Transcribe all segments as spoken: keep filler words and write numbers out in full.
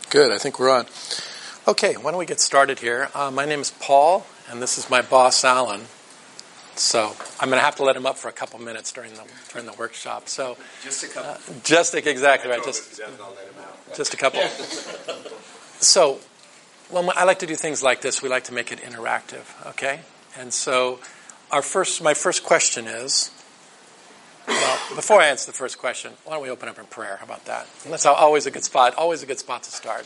Good, I think we're on. Okay, why don't we get started here? Uh, my name is Paul, and this is my boss, Alan. So I'm going to have to let him up for a couple minutes during the during the workshop. So just a couple. Uh, just exactly right. Just just a couple. So, well, I like to do things like this. We like to make it interactive. Okay, and so our first, my first question is. Well, before I answer the first question, why don't we open up in prayer? How about that? And that's always a good spot. Always a good spot to start.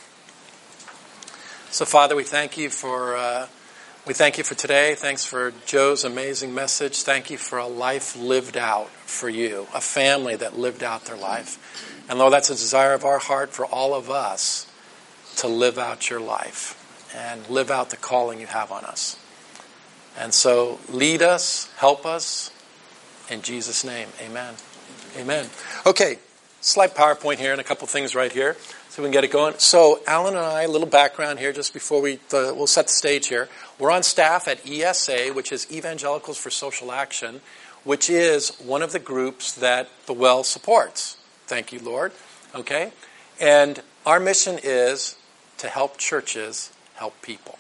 So, Father, we thank you for uh, we thank you for today. Thanks for Joe's amazing message. Thank you for a life lived out for you, a family that lived out their life. And Lord, that's a desire of our heart for all of us to live out your life and live out the calling you have on us. And so, lead us, help us. In Jesus' name, amen. Amen. Okay, slight PowerPoint here and a couple things right here so we can get it going. So Alan and I, a little background here just before we, the, we'll set the stage here. We're on staff at E S A, which is Evangelicals for Social Action, which is one of the groups that the Well supports. Thank you, Lord. Okay? And our mission is to help churches help people.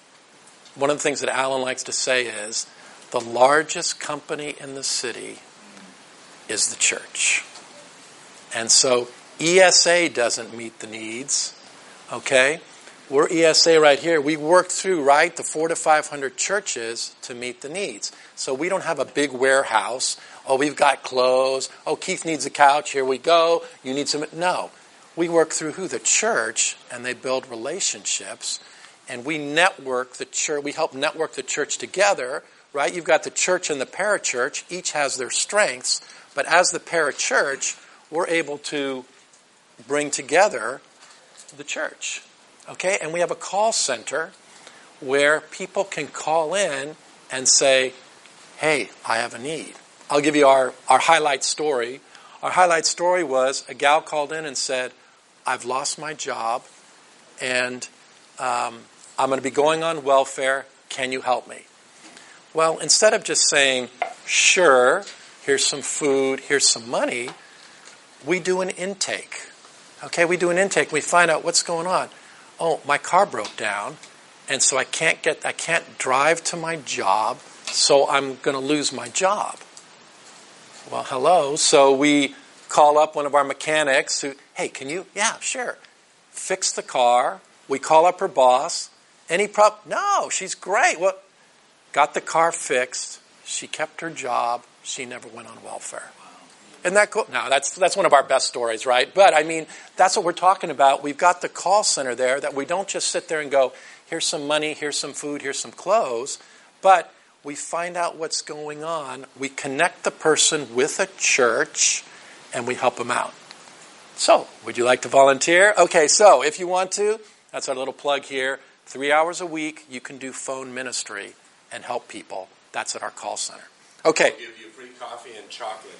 One of the things that Alan likes to say is, the largest company in the city is the church. And so E S A doesn't meet the needs, okay? We're E S A right here. We worked through, right, the four to five hundred churches to meet the needs. So we don't have a big warehouse. Oh, we've got clothes. Oh, Keith needs a couch. Here we go. You need some. No. We work through who? The church, and they build relationships. And we network the church. We help network the church together. Right? You've got the church and the parachurch. Each has their strengths. But as the parachurch, we're able to bring together the church. Okay? And we have a call center where people can call in and say, hey, I have a need. I'll give you our, our highlight story. Our highlight story was a gal called in and said, I've lost my job and um, I'm going to be going on welfare. Can you help me? Well, instead of just saying, sure, here's some food, here's some money, we do an intake. Okay, we do an intake. We find out what's going on. Oh, my car broke down, and so I can't get, I can't drive to my job, so I'm going to lose my job. Well, hello. So we call up one of our mechanics who, hey, can you, yeah, sure, fix the car. We call up her boss. Any problem? No, she's great. What? Got the car fixed. She kept her job. She never went on welfare. Isn't that cool? No, that's that's one of our best stories, right? But, I mean, that's what we're talking about. We've got the call center there that we don't just sit there and go, here's some money, here's some food, here's some clothes. But we find out what's going on. We connect the person with a church, and we help them out. So, would you like to volunteer? Okay, so if you want to, that's our little plug here. Three hours a week, you can do phone ministry and help people. That's at our call center. Okay. We'll give you free coffee and chocolate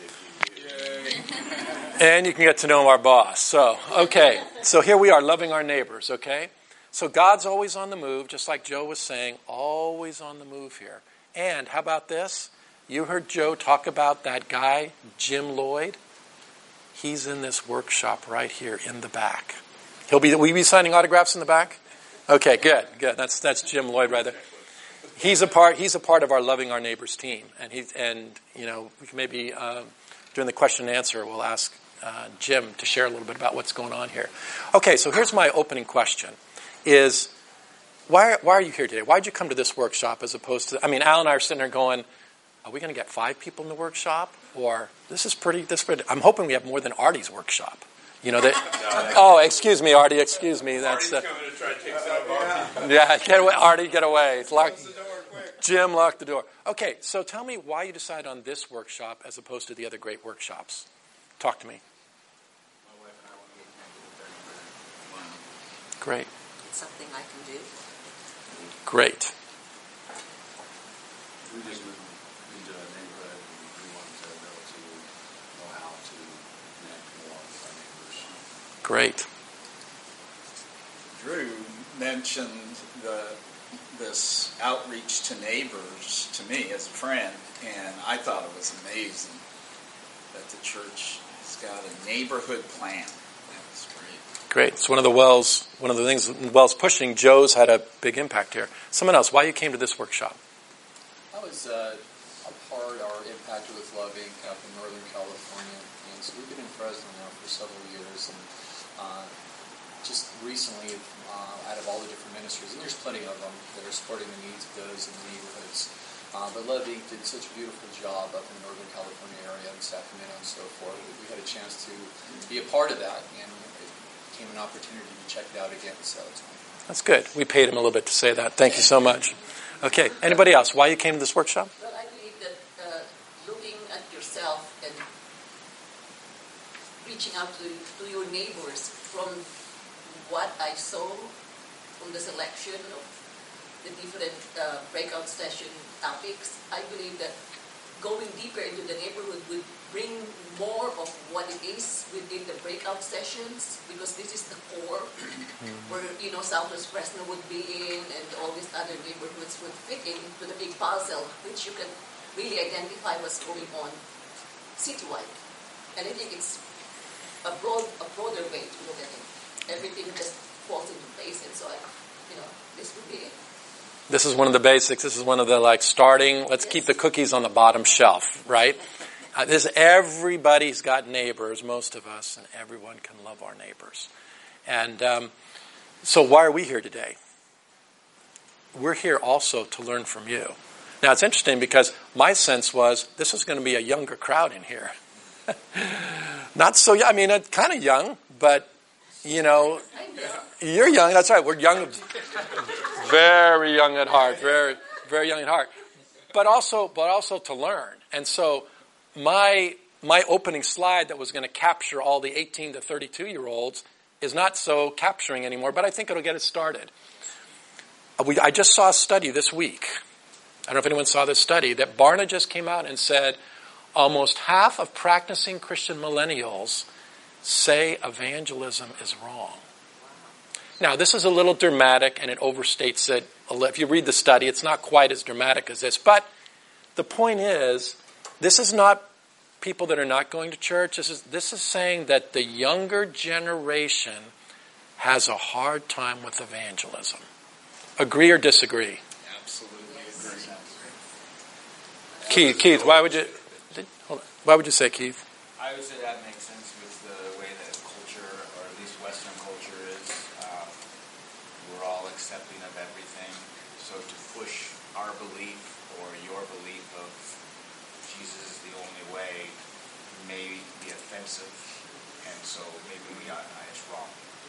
if you do. And you can get to know our boss. So, okay. So here we are, loving our neighbors, okay? So God's always on the move, just like Joe was saying, always on the move here. And how about this? You heard Joe talk about that guy, Jim Lloyd. He's in this workshop right here in the back. He'll be, will you be signing autographs in the back? Okay, good, good. That's that's Jim Lloyd right there. He's a part. He's a part of our Loving Our Neighbors team, and he and you know we can maybe uh, during the question and answer we'll ask uh, Jim to share a little bit about what's going on here. Okay, so here's my opening question: Is why why are you here today? Why did you come to this workshop as opposed to? I mean, Al and I are sitting there going, are we going to get five people in the workshop, or this is pretty? This pretty, I'm hoping we have more than Artie's workshop. You know that. Oh, excuse me, Artie. Excuse me. That's. Artie's coming to try to take some of Artie. Yeah, get away, Artie. Get away. Lock, Jim, lock the door. Okay, so tell me why you decided on this workshop as opposed to the other great workshops. Talk to me. My wife and I want to get connected with their Great. It's something I can do. Great. We just moved into a neighborhood and we wanted to be able to know how to connect more with our neighbors. Great. Drew mentioned the this outreach to neighbors to me as a friend, and I thought it was amazing that the church has got a neighborhood plan. That was great. Great. It's one of the wells, one of the things Wells pushing. Joe's had a big impact here. Someone else, why you came to this workshop? I was uh, a part or impacted with Love Incorporated up in Northern California, and so we've been in Fresno now for several years, and uh, just recently, uh, out of all the different ministries, and there's plenty of them that are supporting the needs of those in the neighborhoods, uh, but Love Incorporated did such a beautiful job up in the Northern California area in Sacramento and so forth. We had a chance to be a part of that, and it became an opportunity to check it out again, so it's That's good. We paid him a little bit to say that. Thank you so much. Okay. Anybody else? Why you came to this workshop? Well, I believe that uh, looking at yourself and reaching out to, to your neighbors from what I saw from the selection of the different uh, breakout session topics, I believe that going deeper into the neighborhood would bring more of what it is within the breakout sessions, because this is the core where, you know, Southwest Fresno would be in, and all these other neighborhoods would fit into the big puzzle, which you can really identify what's going on citywide. And I think it's a broad, a broader way to look at it. Everything just falls into place, and so I, you know, this would be it. This is one of the basics. This is one of the, like, starting, let's keep the cookies on the bottom shelf, right? Uh, this, everybody's got neighbors, most of us, and everyone can love our neighbors. And um, so why are we here today? We're here also to learn from you. Now, it's interesting because my sense was this is going to be a younger crowd in here. Not so young. I mean, it's kind of young, but, you know, you're young. That's right. We're young. Very young at heart. Very, very young at heart. But also, but also to learn. And so my my opening slide that was going to capture all the eighteen to thirty-two year olds is not so capturing anymore, but I think it'll get us started. We, I just saw a study this week. I don't know if anyone saw this study, that Barna just came out and said almost half of practicing Christian millennials say evangelism is wrong. Now, this is a little dramatic, and it overstates it. If you read the study, it's not quite as dramatic as this. But the point is, this is not people that are not going to church. This is, this is saying that the younger generation has a hard time with evangelism. Agree or disagree? Absolutely agree. Keith, Keith, why would you? Hold on. Why would you say, Keith? I would say that makes sense with the way that culture, or at least Western culture, is. Um, we're all accepting of everything. So to push our belief or your belief of Jesus is the only way may be offensive, and so maybe we are it's wrong.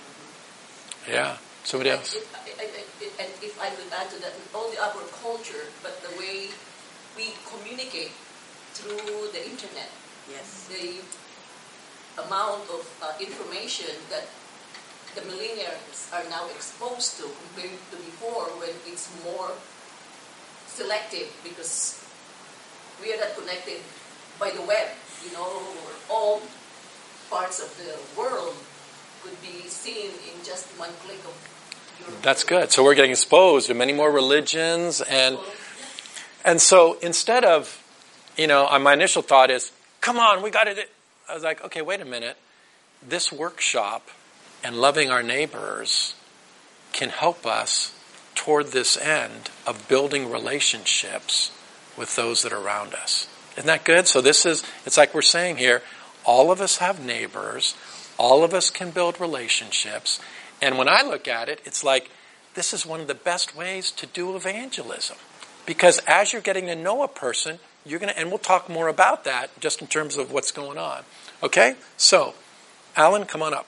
Yeah. Somebody else? If, if, and if I could add to that, not only our culture, but the way we communicate through the internet. Yes. The amount of uh, information that the millennials are now exposed to compared to before, when it's more selective, because we are not connected by the web. You know, where all parts of the world could be seen in just one click of your... That's good. So we're getting exposed to many more religions, and and so instead of, you know, my initial thought is, come on, we got it. I was like, okay, wait a minute. This workshop and loving our neighbors can help us toward this end of building relationships with those that are around us. Isn't that good? So this is, it's like we're saying here, all of us have neighbors, all of us can build relationships, and when I look at it, it's like this is one of the best ways to do evangelism. Because as you're getting to know a person, you're going to, and we'll talk more about that just in terms of what's going on. Okay? So, Alan, come on up.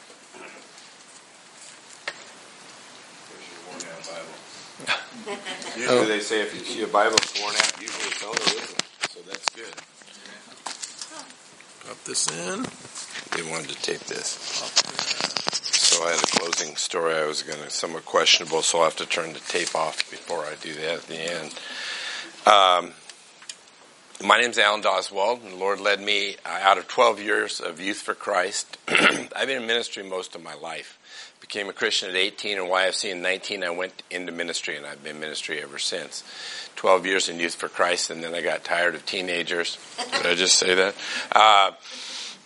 Usually they say if you see a Bible worn out, usually it's owner isn't. So that's good. Pop this in. They wanted to tape this. So I had a closing story I was going to, somewhat questionable, so I'll have to turn the tape off before I do that at the end. Um, my name's Alan Doswald, and the Lord led me uh, out of twelve years of Youth for Christ. I've been in ministry most of my life. Became a Christian at eighteen, and Y F C in nineteen, I went into ministry, and I've been in ministry ever since. twelve years in Youth for Christ, and then I got tired of teenagers. Did I just say that? Uh,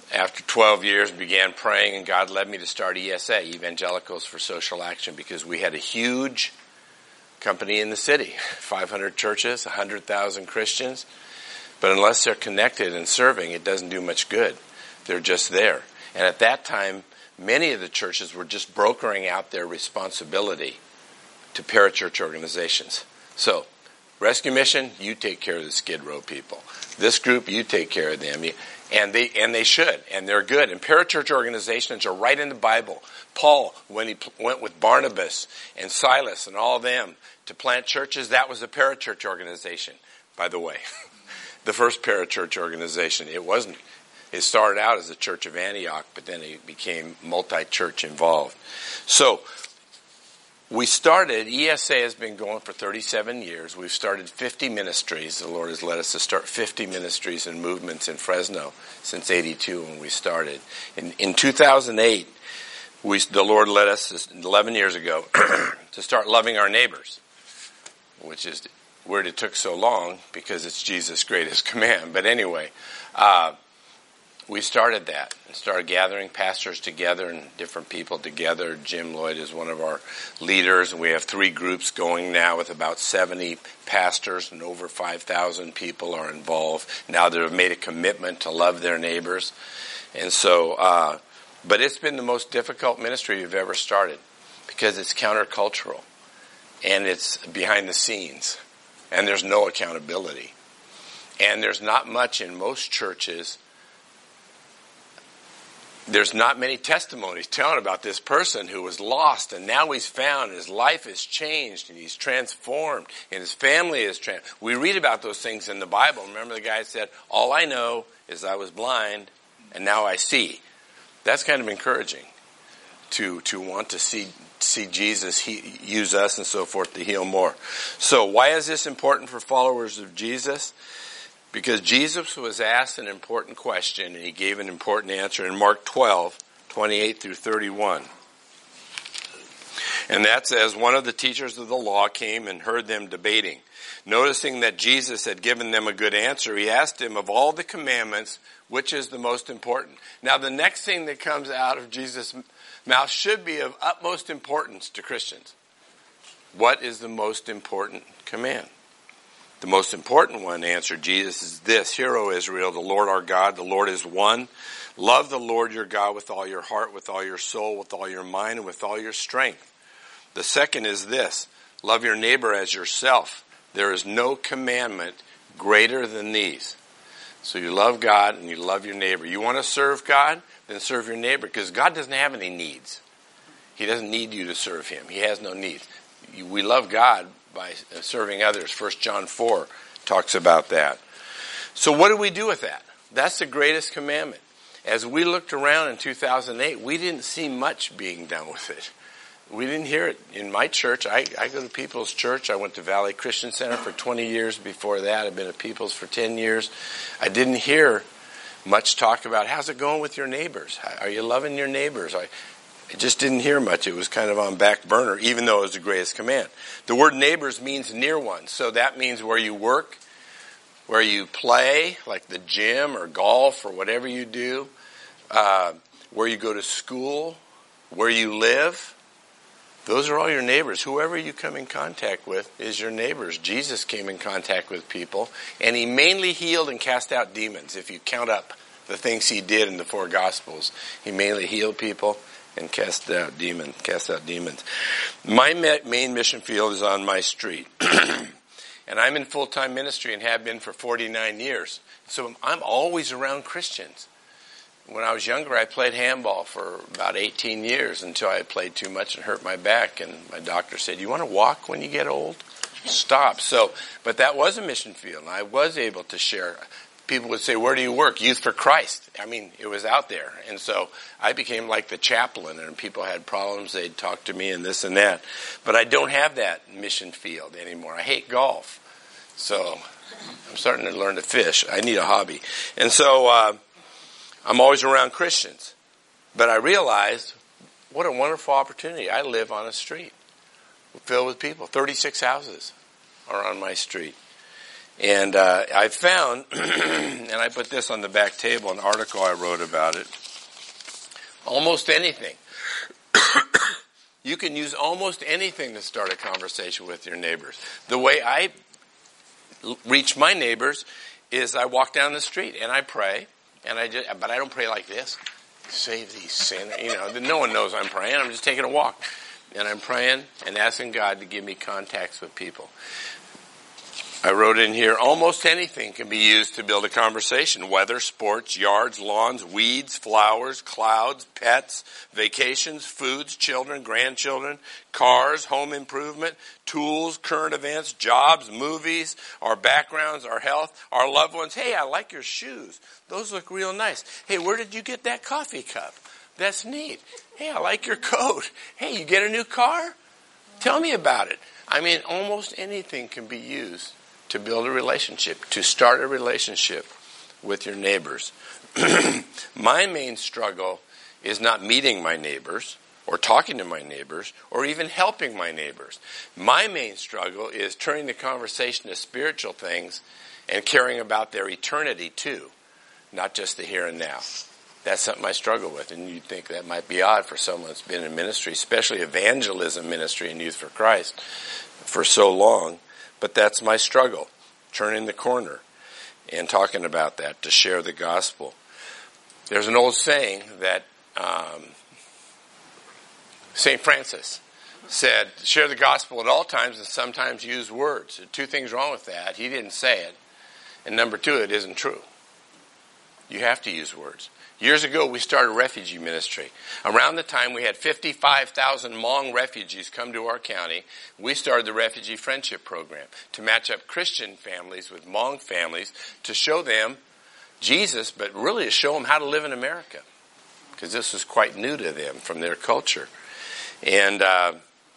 after twelve years, began praying, and God led me to start E S A, Evangelicals for Social Action, because we had a huge company in the city, five hundred churches, one hundred thousand Christians. But unless they're connected and serving, it doesn't do much good. They're just there. And at that time, many of the churches were just brokering out their responsibility to parachurch organizations. So, Rescue Mission, you take care of the Skid Row people. This group, you take care of them. And they and they should, and they're good. And parachurch organizations are right in the Bible. Paul, when he went with Barnabas and Silas and all of them to plant churches, that was a parachurch organization, by the way. The first parachurch organization. It wasn't. It started out as a church of Antioch, but then it became multi-church involved. So, we started, E S A has been going for thirty-seven years. We've started fifty ministries. The Lord has led us to start fifty ministries and movements in Fresno since eighty-two when we started. In, in two thousand eight, we, the Lord led us eleven years ago to start loving our neighbors, which is where it took so long because it's Jesus' greatest command. But anyway, uh, we started that and started gathering pastors together and different people together. Jim Lloyd is one of our leaders, and we have three groups going now with about seventy pastors, and over five thousand people are involved now that have made a commitment to love their neighbors. And so, uh, but it's been the most difficult ministry we've ever started because it's countercultural and it's behind the scenes and there's no accountability. And there's not much in most churches. There's not many testimonies telling about this person who was lost and now he's found and his life has changed and he's transformed and his family is transformed. We read about those things in the Bible. Remember the guy said, all I know is I was blind and now I see. That's kind of encouraging to to want to see see Jesus he, use us and so forth to heal more. So why is this important for followers of Jesus? Because Jesus was asked an important question and he gave an important answer in Mark twelve, twenty-eight through thirty-one. And that says, one of the teachers of the law came and heard them debating. Noticing that Jesus had given them a good answer, he asked him, of all the commandments, which is the most important? Now the next thing that comes out of Jesus' mouth should be of utmost importance to Christians. What is the most important command? The most important one, answered Jesus, is this: Hear, O Israel, the Lord our God, the Lord is one. Love the Lord your God with all your heart, with all your soul, with all your mind, and with all your strength. The second is this: love your neighbor as yourself. There is no commandment greater than these. So you love God and you love your neighbor. You want to serve God? Then serve your neighbor, because God doesn't have any needs. He doesn't need you to serve him. He has no needs. We love God by serving others. First John four talks about that. So what do we do with that? That's the greatest commandment. As we looked around in two thousand eight, we didn't see much being done with it. We didn't hear it in my church. I, I go to People's Church. I went to Valley Christian Center for twenty years before that. I've been at People's for ten years. I didn't hear much talk about how's it going with your neighbors. Are you loving your neighbors? I, I just didn't hear much. It was kind of on back burner, even though it was the greatest command. The word neighbors means near one. So that means where you work, where you play, like the gym or golf or whatever you do, uh, where you go to school, where you live. Those are all your neighbors. Whoever you come in contact with is your neighbors. Jesus came in contact with people, and he mainly healed and cast out demons. If you count up the things he did in the four Gospels, he mainly healed people and cast out demons. Cast out demons. My main mission field is on my street, and I'm in full-time ministry and have been for forty-nine years. So I'm always around Christians. When I was younger, I played handball for about eighteen years until I played too much and hurt my back. And my doctor said, you want to walk when you get old? Stop. So, but that was a mission field. And I was able to share. People would say, where do you work? Youth for Christ. I mean, it was out there. And so I became like the chaplain, and people had problems. They'd talk to me and this and that. But I don't have that mission field anymore. I hate golf. So I'm starting to learn to fish. I need a hobby. And so, uh, I'm always around Christians. But I realized what a wonderful opportunity. I live on a street filled with people. thirty-six houses are on my street. And uh, I found, and I put this on the back table, an article I wrote about it. Almost anything. You can use almost anything to start a conversation with your neighbors. The way I reach my neighbors is I walk down the street and I pray, and I just, but I don't pray like this. Save these sinners. You know, no one knows I'm praying. I'm just taking a walk. And I'm praying and asking God to give me contacts with people. I wrote in here, almost anything can be used to build a conversation. Weather, sports, yards, lawns, weeds, flowers, clouds, pets, vacations, foods, children, grandchildren, cars, home improvement, tools, current events, jobs, movies, our backgrounds, our health, our loved ones. Hey, I like your shoes. Those look real nice. Hey, where did you get that coffee cup? That's neat. Hey, I like your coat. Hey, you get a new car? Tell me about it. I mean, almost anything can be used to build a relationship, to start a relationship with your neighbors. My main struggle is not meeting my neighbors or talking to my neighbors or even helping my neighbors. My main struggle is turning the conversation to spiritual things and caring about their eternity too, not just the here and now. That's something I struggle with, and you'd think that might be odd for someone that's been in ministry, especially evangelism ministry and Youth for Christ, for so long. But that's my struggle, turning the corner and talking about that to share the gospel. There's an old saying that um, Saint Francis said, share the gospel at all times and sometimes use words. There are two things wrong with that. He didn't say it. And number two, it isn't true. You have to use words. Years ago, we started a refugee ministry. Around the time we had fifty-five thousand Hmong refugees come to our county, we started the Refugee Friendship Program to match up Christian families with Hmong families to show them Jesus, but really to show them how to live in America, because this was quite new to them from their culture. And uh,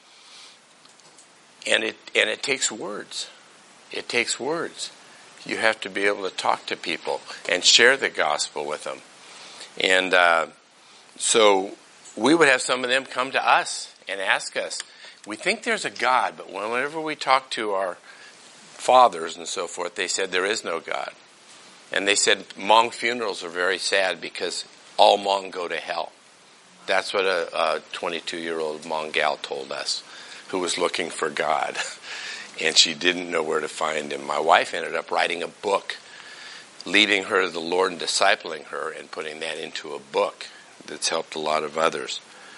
and it and it takes words. It takes words. You have to be able to talk to people and share the gospel with them. And uh, so we would have some of them come to us and ask us, we think there's a God, but whenever we talk to our fathers and so forth, they said there is no God. And they said Hmong funerals are very sad because all Hmong go to hell. That's what a, a twenty-two-year-old Hmong gal told us, who was looking for God. And she didn't know where to find him. My wife ended up writing a book, leading her to the Lord and discipling her and putting that into a book that's helped a lot of others.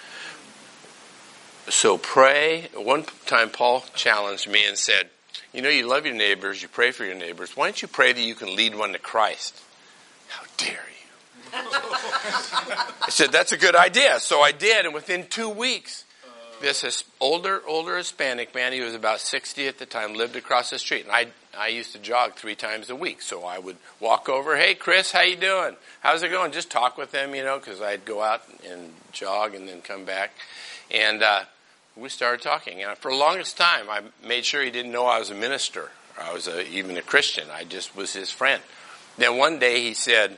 So pray. One time Paul challenged me and said, you know, you love your neighbors, you pray for your neighbors. Why don't you pray that you can lead one to Christ? How dare you? I said, that's a good idea. So I did, and within two weeks, this older, older Hispanic man, he was about sixty at the time, lived across the street. And I I used to jog three times a week. So I would walk over, hey, Chris, how you doing? How's it going? Just talk with them, you know, because I'd go out and jog and then come back. And uh, we started talking. And for the longest time, I made sure he didn't know I was a minister. Or I was a, even a Christian. I just was his friend. Then one day he said,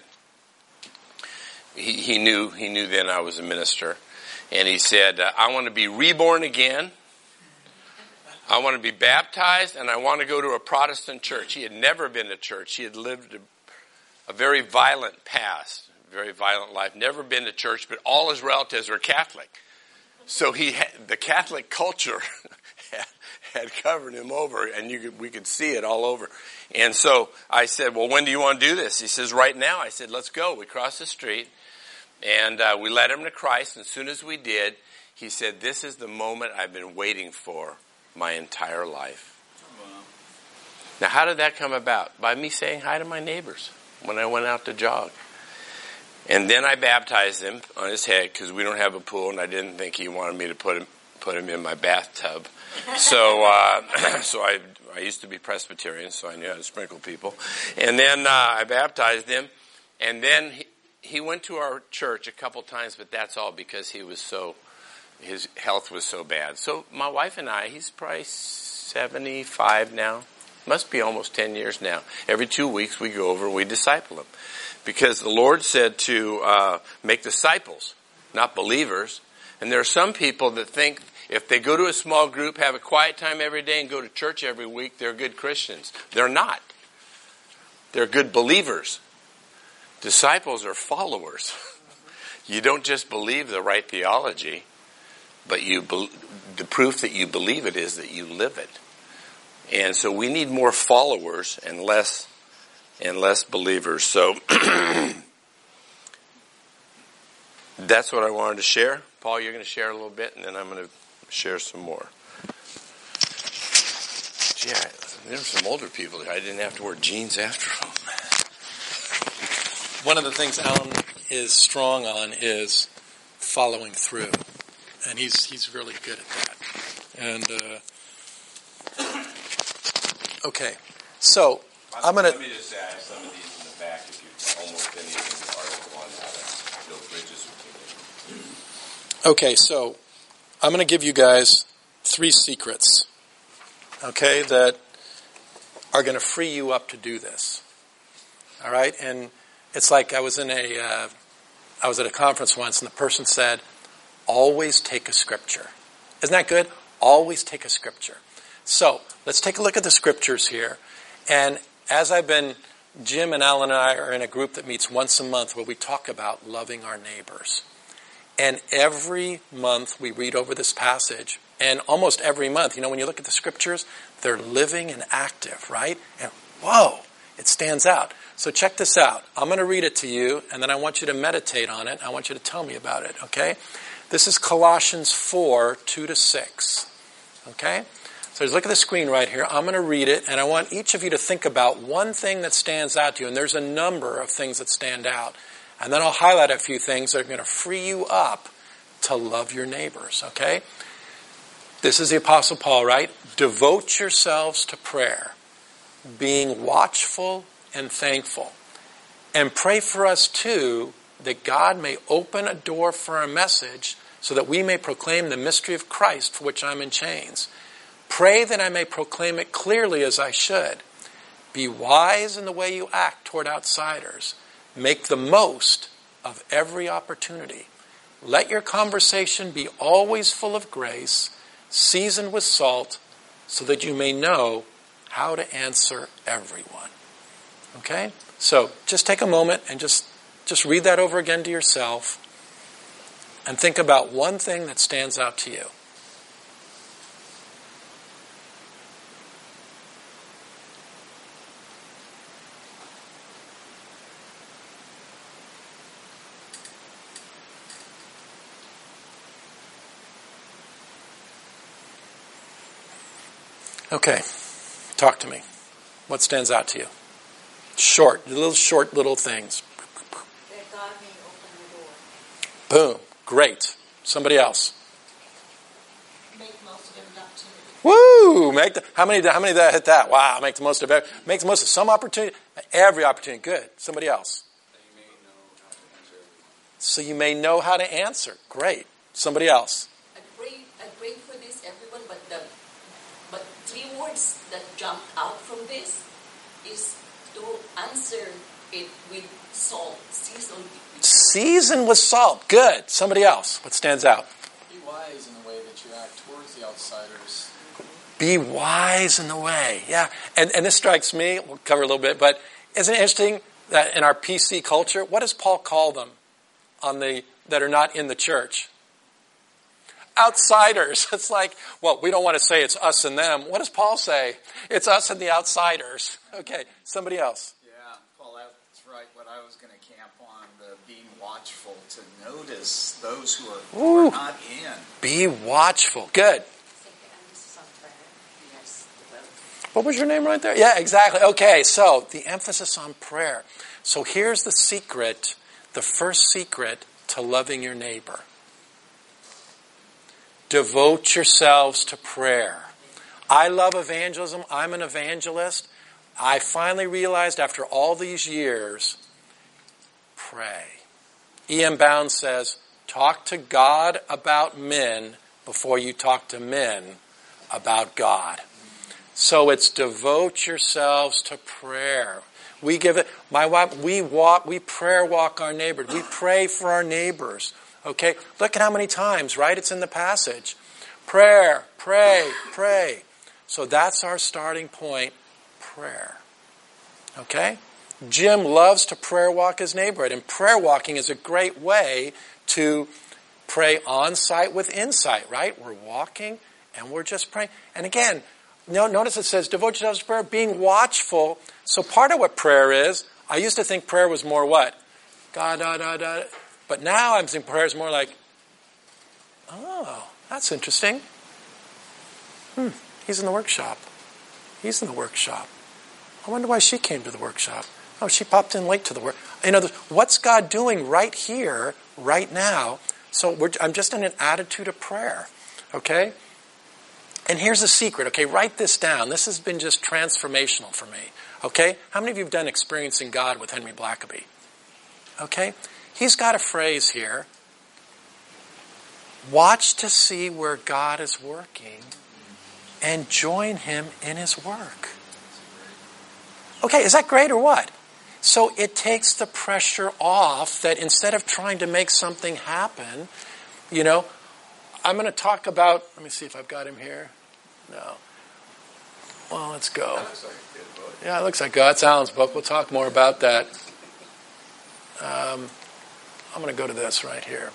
he, he knew he knew then I was a minister. And he said, uh, I want to be reborn again. I want to be baptized, and I want to go to a Protestant church. He had never been to church. He had lived a, a very violent past, very violent life, never been to church, but all his relatives were Catholic. So he had, the Catholic culture had, had covered him over, and you could, we could see it all over. And so I said, well, when do you want to do this? He says, right now. I said, let's go. We crossed the street. And uh, we led him to Christ, and as soon as we did, he said, this is the moment I've been waiting for my entire life. Wow. Now, how did that come about? By me saying hi to my neighbors when I went out to jog. And then I baptized him on his head, because we don't have a pool, and I didn't think he wanted me to put him, put him in my bathtub. So uh, so I, I used to be Presbyterian, so I knew how to sprinkle people. And then uh, I baptized him, and then he, He went to our church a couple times, but that's all because he was so, his health was so bad. So my wife and I, he's probably seventy-five now, must be almost ten years now. Every two weeks we go over and we disciple him. Because the Lord said to uh, make disciples, not believers. And there are some people that think if they go to a small group, have a quiet time every day, and go to church every week, they're good Christians. They're not. They're good believers. Disciples are followers. You don't just believe the right theology, but you be, the proof that you believe it is that you live it. And so we need more followers and less and less believers. So that's what I wanted to share. Paul, you're going to share a little bit, and then I'm going to share some more. Gee, I, there were some older people. I didn't have to wear jeans after all. One of the things Alan is strong on is following through, and he's he's really good at that. And uh, okay, so I'm going to. Let me just say, I have some of these in the back. If you almost anything in the article on how to build bridges with people. Okay, so I'm going to give you guys three secrets, okay, that are going to free you up to do this. All right, and it's like I was in a, uh, I was at a conference once, and the person said, "Always take a scripture." Isn't that good? Always take a scripture. So let's take a look at the scriptures here. And as I've been, Jim and Alan and I are in a group that meets once a month where we talk about loving our neighbors. And every month we read over this passage, and almost every month, you know, when you look at the scriptures, they're living and active, right? And whoa, it stands out. So check this out. I'm going to read it to you, and then I want you to meditate on it. I want you to tell me about it, okay? This is Colossians four, two to six, okay? So just look at the screen right here. I'm going to read it, and I want each of you to think about one thing that stands out to you, and there's a number of things that stand out. And then I'll highlight a few things that are going to free you up to love your neighbors, okay? This is the Apostle Paul, right? Devote yourselves to prayer, being watchful and thankful. And pray for us, too, that God may open a door for our message so that we may proclaim the mystery of Christ for which I'm in chains. Pray that I may proclaim it clearly as I should. Be wise in the way you act toward outsiders. Make the most of every opportunity. Let your conversation be always full of grace, seasoned with salt, so that you may know how to answer everyone. Okay? So just take a moment and just, just read that over again to yourself and think about one thing that stands out to you. Okay, talk to me. What stands out to you? Short, little short little things. That God may open the door. Boom, great. Somebody else. Make most of every opportunity. Woo! Make the, how many? How many that hit that? Wow! Make the most of every. Make the most of some opportunity. Every opportunity. Good. Somebody else. So you may know how to answer. Great. Somebody else. I pray. I pray for this, everyone. But the but three words that jump out from this is to answer it with salt, seasoned. Seasoned with salt. Good. Somebody else. What stands out? Be wise in the way that you act towards the outsiders. Be wise in the way. Yeah. And, and this strikes me, we'll cover a little bit, but isn't it interesting that in our P C culture, what does Paul call them on the that are not in the church? Outsiders. It's like, well, we don't want to say it's us and them. What does Paul say? It's us and the outsiders. Okay. Somebody else. Yeah, Paul, that's right. What I was going to camp on, the being watchful to notice those who are, who are not in. Be watchful. Good. What was your name right there? Yeah, exactly. Okay, so the emphasis on prayer. So here's the secret, the first secret to loving your neighbor. Devote yourselves to prayer. I love evangelism. I'm an evangelist. I finally realized after all these years, pray. E M Bounds says, talk to God about men before you talk to men about God. So it's devote yourselves to prayer. We give it, my wife, we walk, we prayer walk our neighbors. We pray for our neighbors. Okay? Look at how many times, right? It's in the passage. Prayer, pray, pray. So that's our starting point, prayer. Okay? Jim loves to prayer walk his neighborhood, and prayer walking is a great way to pray on site with insight, right? We're walking and we're just praying. And again, no, notice it says, devote yourselves to prayer, being watchful. So part of what prayer is, I used to think prayer was more what? God, da, da, da. But now I'm thinking prayer is more like, oh, that's interesting. Hmm, he's in the workshop. He's in the workshop. I wonder why she came to the workshop. Oh, she popped in late to the work. You know, what's God doing right here, right now? So we're, I'm just in an attitude of prayer, okay? And here's the secret, okay? Write this down. This has been just transformational for me, okay? How many of you have done Experiencing God with Henry Blackaby? Okay? He's got a phrase here. Watch to see where God is working and join him in his work. Okay, is that great or what? So it takes the pressure off that instead of trying to make something happen, you know, I'm going to talk about, let me see if I've got him here. No. Well, let's go. That looks like a good book. Yeah, it looks like God's Alan's book. We'll talk more about that. Um, I'm going to go to this right here.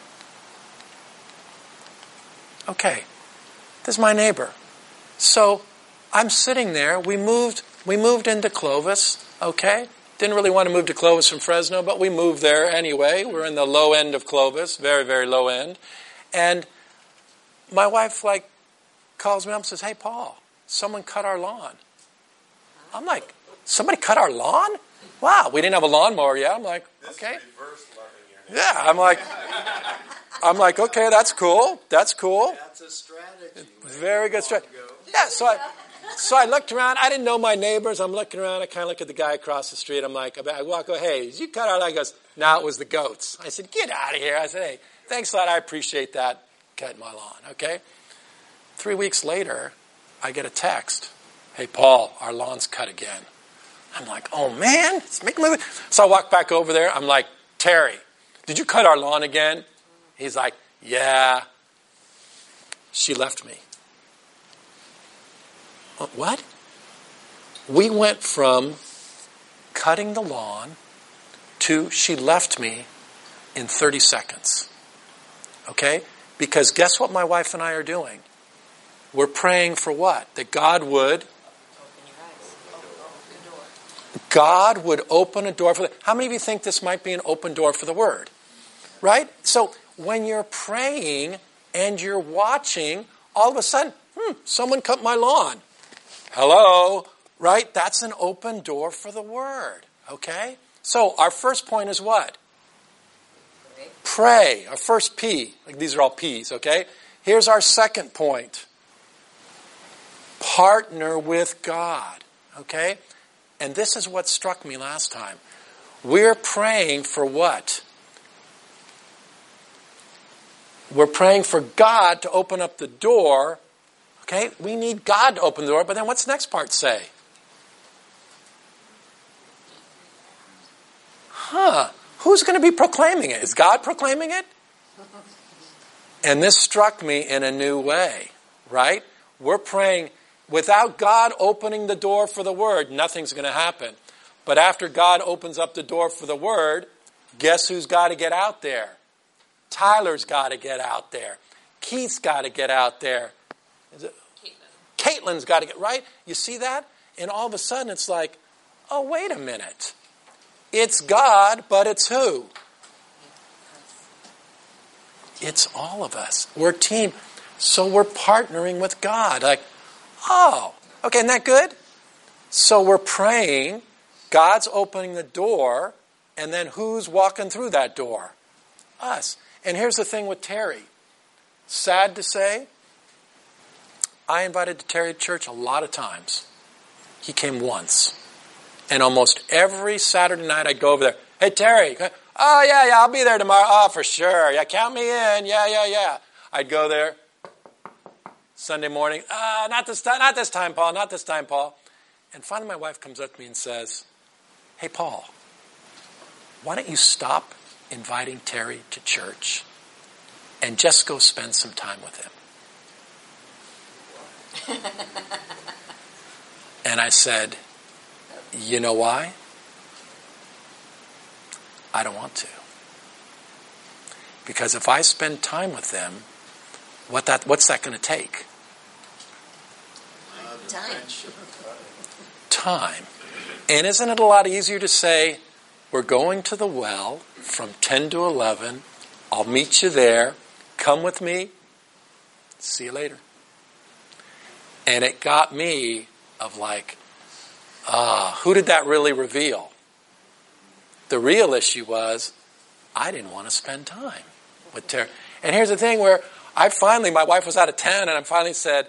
Okay. This is my neighbor. So I'm sitting there. We moved, we moved into Clovis, okay? Didn't really want to move to Clovis from Fresno, but we moved there anyway. We're in the low end of Clovis, very, very low end. And my wife, like, calls me up and says, hey, Paul, someone cut our lawn. I'm like, somebody cut our lawn? Wow, we didn't have a lawnmower yet. I'm like, okay. Yeah, I'm like, I'm like, okay, that's cool. That's cool. That's a strategy. Very good strategy. Yeah, so I, so I looked around. I didn't know my neighbors. I'm looking around. I kind of look at the guy across the street. I'm like, I walk over, hey, did you cut our lawn? He goes, no, it was the goats. I said, get out of here. I said, hey, thanks a lot. I appreciate that. Cut my lawn, okay? Three weeks later, I get a text. Hey, Paul, our lawn's cut again. I'm like, oh, man. It's making me... So I walk back over there. I'm like, Terry, did you cut our lawn again? He's like, yeah. She left me. What? We went from cutting the lawn to she left me in thirty seconds. Okay? Because guess what my wife and I are doing? We're praying for what? That God would... God would open a door for the... How many of you think this might be an open door for the Word? Right? So when you're praying and you're watching, all of a sudden, hmm, someone cut my lawn. Hello? Right? That's an open door for the Word. Okay? So our first point is what? Pray. Pray. Our first P. Like these are all P's, okay? Here's our second point. Partner with God. Okay? And this is what struck me last time. We're praying for what? We're praying for God to open up the door. Okay? We need God to open the door, but then what's the next part say? Huh. Who's going to be proclaiming it? Is God proclaiming it? And this struck me in a new way, right? We're praying, without God opening the door for the Word, nothing's going to happen. But after God opens up the door for the Word, guess who's got to get out there? Tyler's got to get out there. Keith's got to get out there. Is it? Caitlin. Caitlin's got to get, right? You see that? And all of a sudden it's like, oh, wait a minute. It's God, but it's who? It's all of us. We're a team. So we're partnering with God. Like, oh, okay, isn't that good? So we're praying, God's opening the door, and then who's walking through that door? Us. And here's the thing with Terry. Sad to say, I invited Terry to church a lot of times. He came once. And almost every Saturday night I'd go over there. Hey, Terry. Oh, yeah, yeah, I'll be there tomorrow. Oh, for sure. Yeah, count me in. Yeah, yeah, yeah. I'd go there. Sunday morning. Uh, not this time, not this time, Paul. Not this time, Paul. And finally my wife comes up to me and says, hey, Paul, why don't you stop inviting Terry to church and just go spend some time with him? And I said, you know why? I don't want to. Because if I spend time with them, what that what's that going to take? Time. Time. And isn't it a lot easier to say, we're going to the well from ten to eleven, I'll meet you there, come with me, see you later. And it got me of like, ah, who did that really reveal? The real issue was, I didn't want to spend time with Terry. And here's the thing where I finally, my wife was out of town, and I finally said,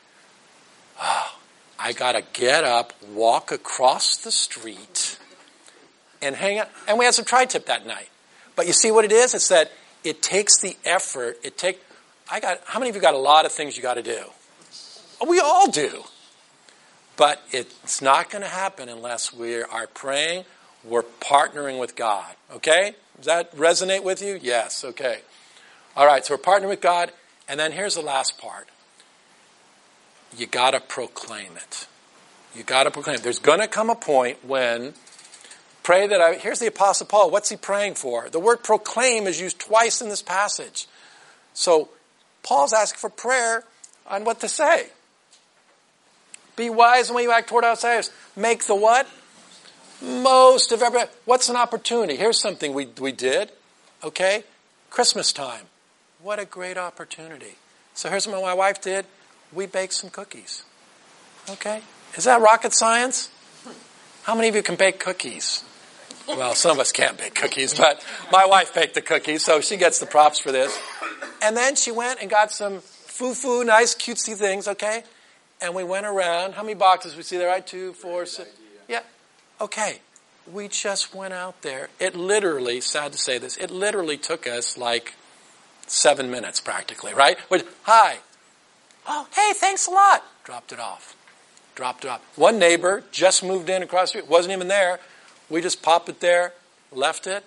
oh, I got to get up, walk across the street, and hang out. And we had some tri-tip that night. But you see what it is? It's that it takes the effort. It take. I got. How many of you got a lot of things you got to do? We all do. But it's not going to happen unless we are praying. We're partnering with God. Okay? Does that resonate with you? Yes. Okay. All right. So we're partnering with God. And then here's the last part. You got to proclaim it. You got to proclaim it. There's going to come a point when pray that I... Here's the Apostle Paul. What's he praying for? The word proclaim is used twice in this passage. So Paul's asking for prayer on what to say. Be wise in the way you act toward outsiders. Make the what? Most of every... What's an opportunity? Here's something we we did. Okay? Christmas time. What a great opportunity. So here's what my wife did. We baked some cookies. Okay? Is that rocket science? How many of you can bake cookies? Well, some of us can't bake cookies, but my wife baked the cookies, so she gets the props for this. And then she went and got some foo-foo, nice, cutesy things, okay? And we went around. How many boxes we see there? Right? Two, four, six. Yeah. Okay. We just went out there. It literally, sad to say this, it literally took us like seven minutes practically, right? With, hi. Oh, hey, thanks a lot. Dropped it off. Dropped it off. One neighbor just moved in across the street. Wasn't even there. We just popped it there, left it.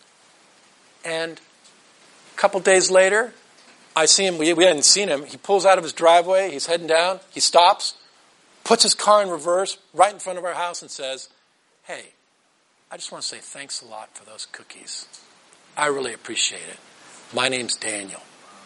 And a couple days later, I see him. We, we hadn't seen him. He pulls out of his driveway. He's heading down. He stops, puts his car in reverse right in front of our house and says, hey, I just want to say thanks a lot for those cookies. I really appreciate it. My name's Daniel.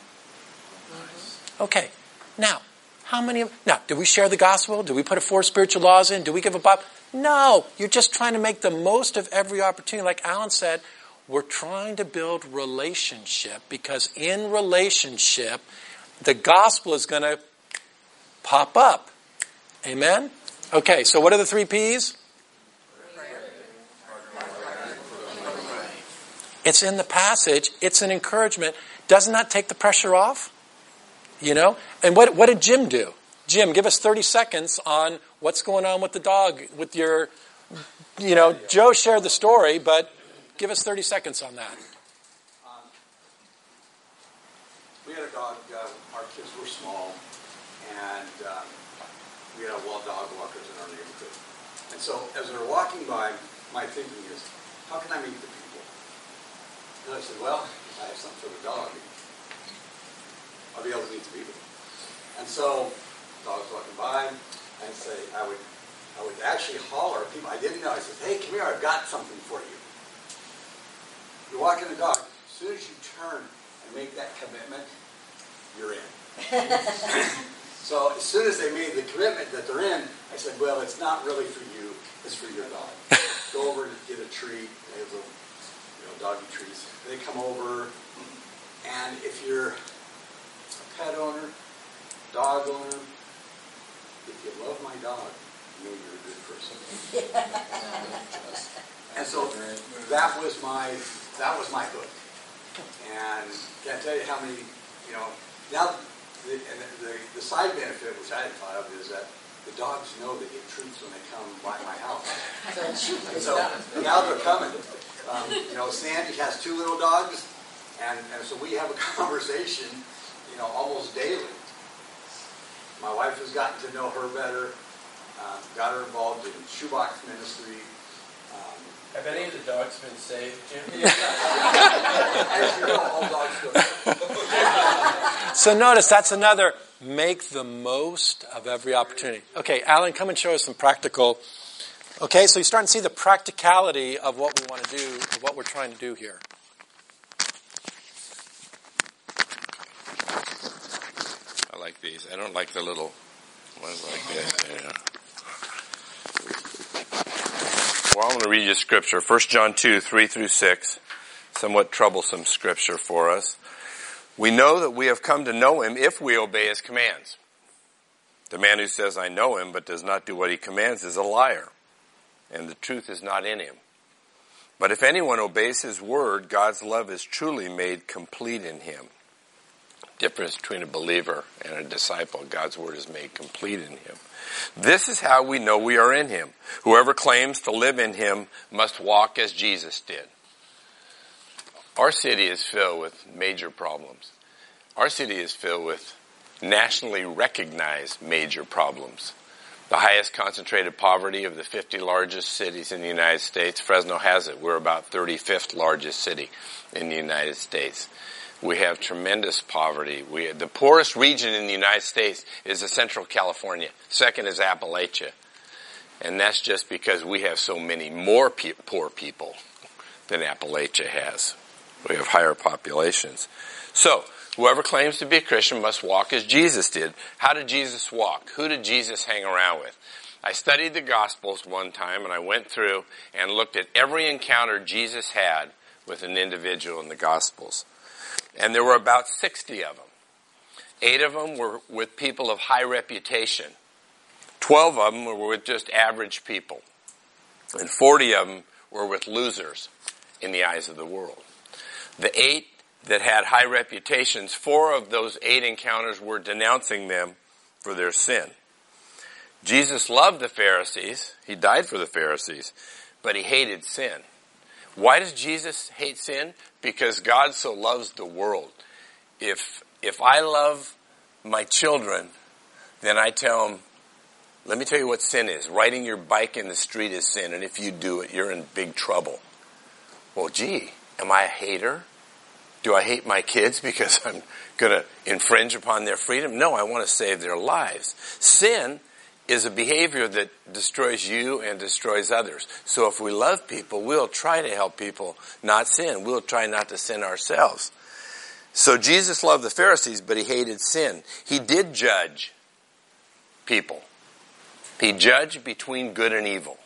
Okay. Now, how many of... Now, do we share the gospel? Do we put a four spiritual laws in? Do we give a Bible? No. You're just trying to make the most of every opportunity. Like Alan said, we're trying to build relationship because in relationship, the gospel is going to pop up. Amen? Okay, so what are the three P's? It's in the passage. It's an encouragement. Doesn't that take the pressure off? You know? And what what did Jim do? Jim, give us thirty seconds on what's going on with the dog, with your, you know, Joe shared the story, but give us thirty seconds on that. Um, we had a dog, uh, our kids were small, and um, we had a wall dog walkers in our neighborhood. And so as we were walking by, my thinking is, how can I meet the people? And I said, well, if I have something for the dog, I'll be able to meet the people. And so, dogs walking by, and say, I would, I would actually holler at people I didn't know. I said, hey, come here, I've got something for you. You're walking the dog. As soon as you turn and make that commitment, you're in. So as soon as they made the commitment that they're in, I said, well, it's not really for you. It's for your dog. Go over and get a treat. They have little, you know, doggy treats. They come over, and if you're pet owner, dog owner, if you love my dog, you know you're a good person. And so that was my that was my hook. And can't tell you how many, you know, now the, and the, the, the side benefit, which I hadn't thought of, is that the dogs know they get treats when they come by my house. And so now they're coming. Um, you know, Sandy has two little dogs, and, and so we have a conversation, you know, almost daily. My wife has gotten to know her better, uh, got her involved in shoebox ministry. Um, Have any of the dogs been saved, Jim? as you know, all dogs go. So notice that's another, make the most of every opportunity. Okay, Alan, come and show us some practical. Okay, so you're starting to see the practicality of what we want to do, of what we're trying to do here. I like these. I don't like the little ones like this. Yeah. Well, I'm going to read you scripture. First John two, three through six. Somewhat troublesome scripture for us. We know that we have come to know him if we obey his commands. The man who says, I know him, but does not do what he commands is a liar, and the truth is not in him. But if anyone obeys his word, God's love is truly made complete in him. Difference between a believer and a disciple. God's word is made complete in him. This is how we know we are in him. Whoever claims to live in him must walk as Jesus did. Our city is filled with major problems. Our city is filled with nationally recognized major problems. The highest concentrated poverty of the fifty largest cities in the United States. Fresno has it. We're about thirty-fifth largest city in the United States. We have tremendous poverty. We the poorest region in the United States is the Central California. Second is Appalachia. And that's just because we have so many more pe- poor people than Appalachia has. We have higher populations. So, whoever claims to be a Christian must walk as Jesus did. How did Jesus walk? Who did Jesus hang around with? I studied the Gospels one time, and I went through and looked at every encounter Jesus had with an individual in the Gospels. And there were about sixty of them. Eight of them were with people of high reputation. Twelve of them were with just average people. And forty of them were with losers in the eyes of the world. The eight that had high reputations, four of those eight encounters were denouncing them for their sin. Jesus loved the Pharisees. He died for the Pharisees, but he hated sin. Why does Jesus hate sin? Because God so loves the world. If if I love my children, then I tell them, let me tell you what sin is. Riding your bike in the street is sin, and if you do it, you're in big trouble. Well, gee, am I a hater? Do I hate my kids because I'm going to infringe upon their freedom? No, I want to save their lives. Sin is a behavior that destroys you and destroys others. So if we love people, we'll try to help people not sin. We'll try not to sin ourselves. So Jesus loved the Pharisees, but he hated sin. He did judge people. He judged between good and evil.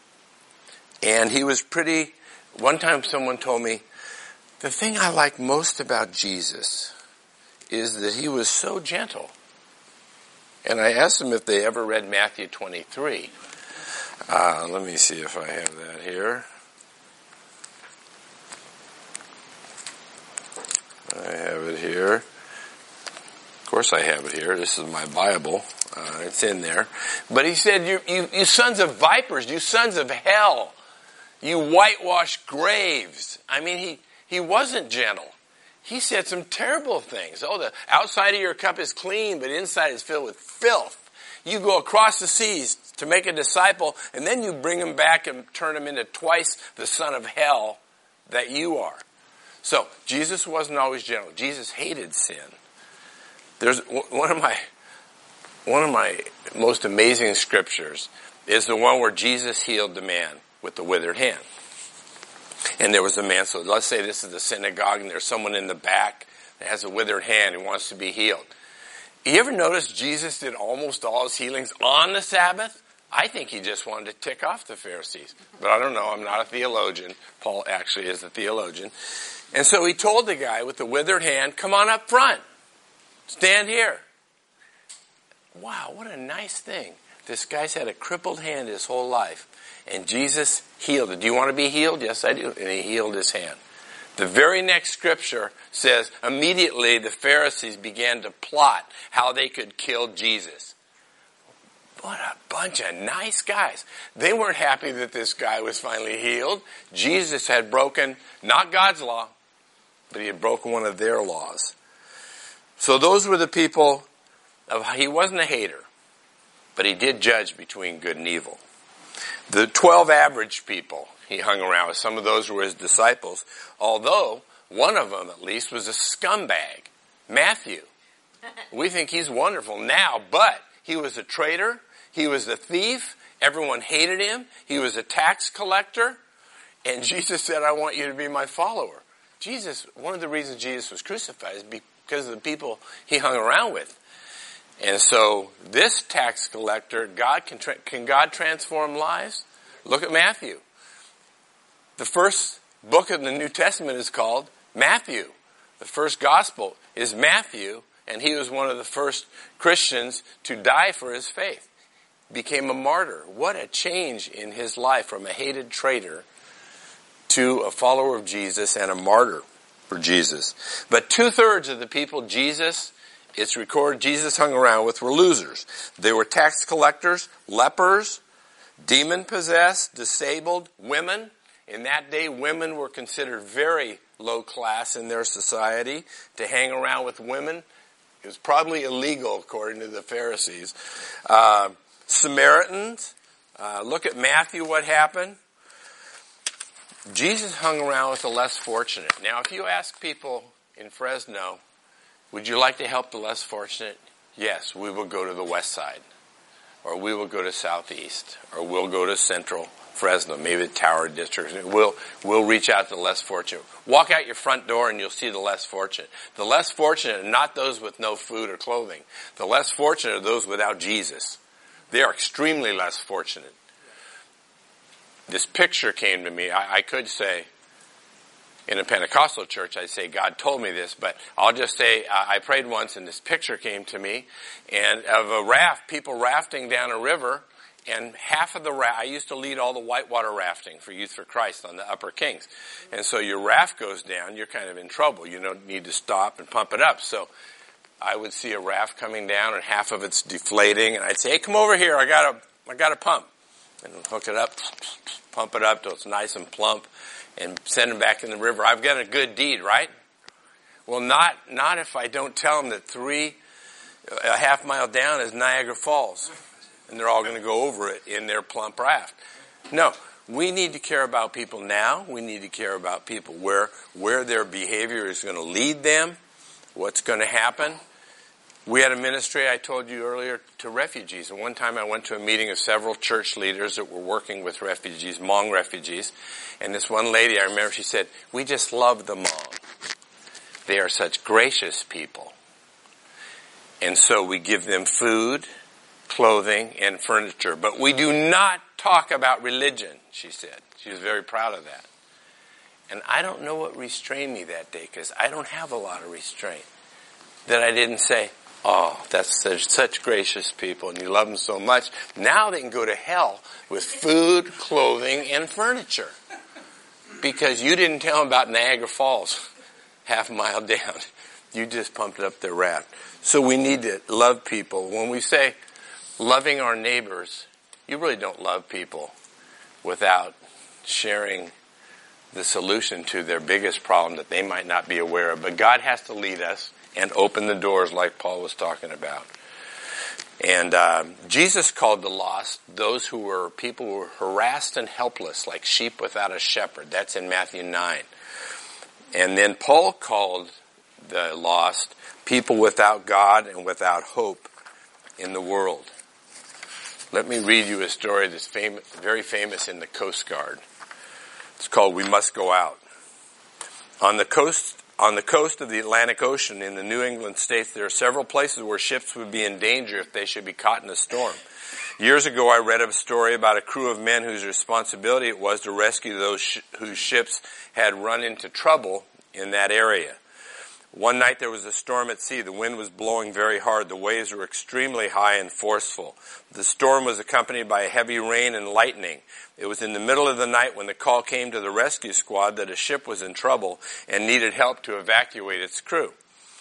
And he was pretty... One time someone told me, the thing I like most about Jesus is that he was so gentle. And I asked them if they ever read Matthew twenty-three. Uh, let me see if I have that here. I have it here. Of course I have it here. This is my Bible. Uh, it's in there. But he said, you, you, you sons of vipers, you sons of hell, you whitewashed graves. I mean, he, he wasn't gentle. He said some terrible things. Oh, the outside of your cup is clean, but inside is filled with filth. You go across the seas to make a disciple, and then you bring him back and turn him into twice the son of hell that you are. So, Jesus wasn't always gentle. Jesus hated sin. There's one of my one of my most amazing scriptures is the one where Jesus healed the man with the withered hand. And there was a man, so let's say this is the synagogue, and there's someone in the back that has a withered hand who wants to be healed. You ever notice Jesus did almost all his healings on the Sabbath? I think he just wanted to tick off the Pharisees. But I don't know, I'm not a theologian. Paul actually is a theologian. And so he told the guy with the withered hand, come on up front. Stand here. Wow, what a nice thing. This guy's had a crippled hand his whole life. And Jesus healed it. Do you want to be healed? Yes, I do. And he healed his hand. The very next scripture says, immediately the Pharisees began to plot how they could kill Jesus. What a bunch of nice guys. They weren't happy that this guy was finally healed. Jesus had broken, not God's law, but he had broken one of their laws. So those were the people, of, he wasn't a hater, but he did judge between good and evil. The twelve average people he hung around with, some of those were his disciples, although one of them at least was a scumbag, Matthew. We think he's wonderful now, but he was a traitor, he was a thief, Everyone hated him. He was a tax collector. And Jesus said, I want you to be my follower. Jesus, one of the reasons Jesus was crucified is because of the people he hung around with. And so this tax collector, God can, tra- can God transform lives? Look at Matthew. The first book of the New Testament is called Matthew. The first gospel is Matthew, and he was one of the first Christians to die for his faith. Became a martyr. What a change in his life from a hated traitor to a follower of Jesus and a martyr for Jesus. But two-thirds of the people Jesus, it's recorded, Jesus hung around with were losers. They were tax collectors, lepers, demon-possessed, disabled, women. In that day, women were considered very low class in their society. To hang around with women, it was probably illegal according to the Pharisees. Uh, Samaritans, uh, look at Matthew, what happened. Jesus hung around with the less fortunate. Now, if you ask people in Fresno, would you like to help the less fortunate? Yes, we will go to the west side, or we will go to southeast, or we'll go to central Fresno, maybe the Tower District. We'll, we'll reach out to the less fortunate. Walk out your front door and you'll see the less fortunate. The less fortunate are not those with no food or clothing. The less fortunate are those without Jesus. They are extremely less fortunate. This picture came to me. I, I could say, in a Pentecostal church, I'd say, God told me this, but I'll just say, uh, I prayed once and this picture came to me, and of a raft, people rafting down a river, and half of the raft, I used to lead all the whitewater rafting for Youth for Christ on the Upper Kings. And so your raft goes down, you're kind of in trouble. You don't need to stop and pump it up. So I would see a raft coming down and half of it's deflating, and I'd say, hey, come over here, I got a, I got a pump. And hook it up, pump it up till it's nice and plump, and send them back in the river. I've got a good deed, right? Well, not not if I don't tell them that three, a half mile down is Niagara Falls, and they're all going to go over it in their plump raft. No, we need to care about people now. We need to care about people where where their behavior is going to lead them, what's going to happen. We had a ministry, I told you earlier, to refugees. And one time I went to a meeting of several church leaders that were working with refugees, Hmong refugees. And this one lady, I remember, she said, we just love the Hmong. They are such gracious people. And so we give them food, clothing, and furniture. But we do not talk about religion, she said. She was very proud of that. And I don't know what restrained me that day, because I don't have a lot of restraint. That I didn't say, oh, that's such, such gracious people, and you love them so much. Now they can go to hell with food, clothing, and furniture. Because you didn't tell them about Niagara Falls half a mile down. You just pumped up their raft. So we need to love people. When we say loving our neighbors, you really don't love people without sharing the solution to their biggest problem that they might not be aware of. But God has to lead us and open the doors like Paul was talking about. And uh, Jesus called the lost those who were people who were harassed and helpless, like sheep without a shepherd. That's in Matthew nine. And then Paul called the lost people without God and without hope in the world. Let me read you a story that's famous, very famous in the Coast Guard. It's called We Must Go Out. On the coast On the coast of the Atlantic Ocean in the New England states, there are several places where ships would be in danger if they should be caught in a storm. Years ago, I read a story about a crew of men whose responsibility it was to rescue those sh- whose ships had run into trouble in that area. One night there was a storm at sea. The wind was blowing very hard. The waves were extremely high and forceful. The storm was accompanied by heavy rain and lightning. It was in the middle of the night when the call came to the rescue squad that a ship was in trouble and needed help to evacuate its crew.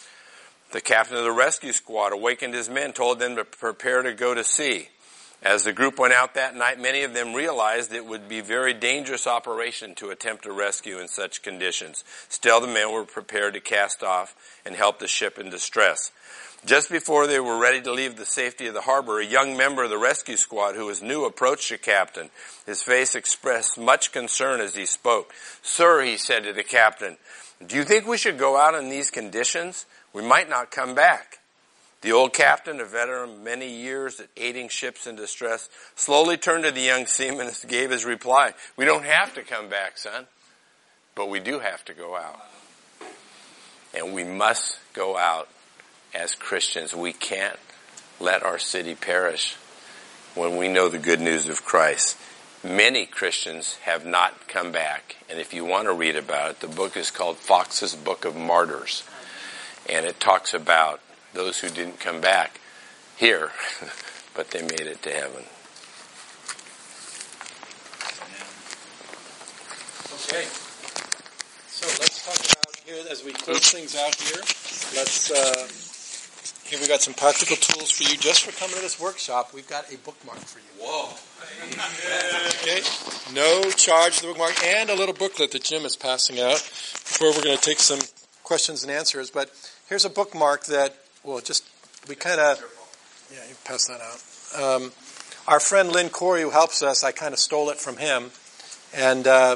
The captain of the rescue squad awakened his men, told them to prepare to go to sea. As the group went out that night, many of them realized it would be a very dangerous operation to attempt a rescue in such conditions. Still, the men were prepared to cast off and help the ship in distress. Just before they were ready to leave the safety of the harbor, a young member of the rescue squad who was new approached the captain. His face expressed much concern as he spoke. "Sir," he said to the captain, "do you think we should go out in these conditions? We might not come back." The old captain, a veteran of many years at aiding ships in distress, slowly turned to the young seaman and gave his reply. We don't have to come back, son, but we do have to go out. And we must go out as Christians. We can't let our city perish when we know the good news of Christ. Many Christians have not come back. And if you want to read about it, the book is called Fox's Book of Martyrs. And it talks about those who didn't come back here, but they made it to heaven. Okay. So let's talk about here, as we close things out here, let's, uh, here we got some practical tools for you just for coming to this workshop. We've got a bookmark for you. Whoa. Okay. No charge for the bookmark, and a little booklet that Jim is passing out before we're going to take some questions and answers. But here's a bookmark that, well, just, we kind of, yeah, you pass that out. Um, our friend Lynn Corey, who helps us, I kind of stole it from him. And uh,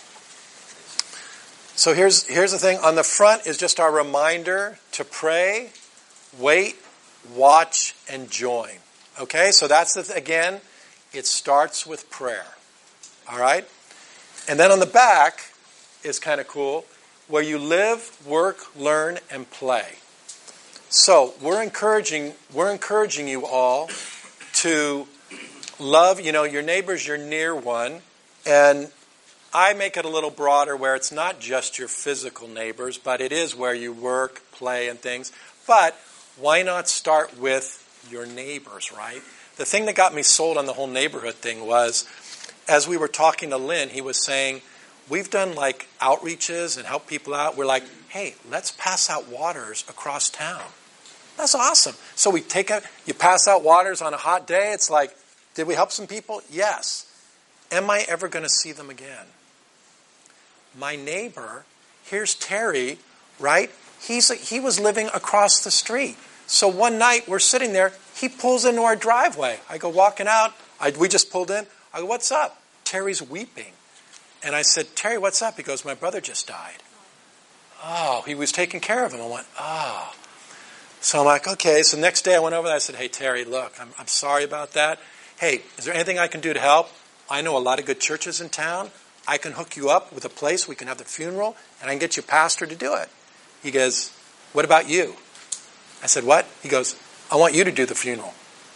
so here's here's the thing. On the front is just our reminder to pray, wait, watch, and join. Okay, so that's, the, again, it starts with prayer. All right? And then on the back is kind of cool, where you live, work, learn, and play. So we're encouraging we're encouraging you all to love, you know, your neighbor's your near one. And I make it a little broader where it's not just your physical neighbors, but it is where you work, play, and things. But why not start with your neighbors, right? The thing that got me sold on the whole neighborhood thing was, as we were talking to Lynn, he was saying, we've done like outreaches and help people out. We're like, hey, let's pass out waters across town. That's awesome. So we take a, you pass out waters on a hot day. It's like, did we help some people? Yes. Am I ever going to see them again? My neighbor, here's Terry, right? He's a, he was living across the street. So one night we're sitting there. He pulls into our driveway. I go walking out. I, we just pulled in. I go, what's up? Terry's weeping. And I said, Terry, what's up? He goes, my brother just died. Oh, he was taking care of him. I went, oh. So I'm like, okay. So next day I went over there. I said, hey, Terry, look, I'm, I'm sorry about that. Hey, is there anything I can do to help? I know a lot of good churches in town. I can hook you up with a place. We can have the funeral, and I can get you a pastor to do it. He goes, what about you? I said, what? He goes, I want you to do the funeral.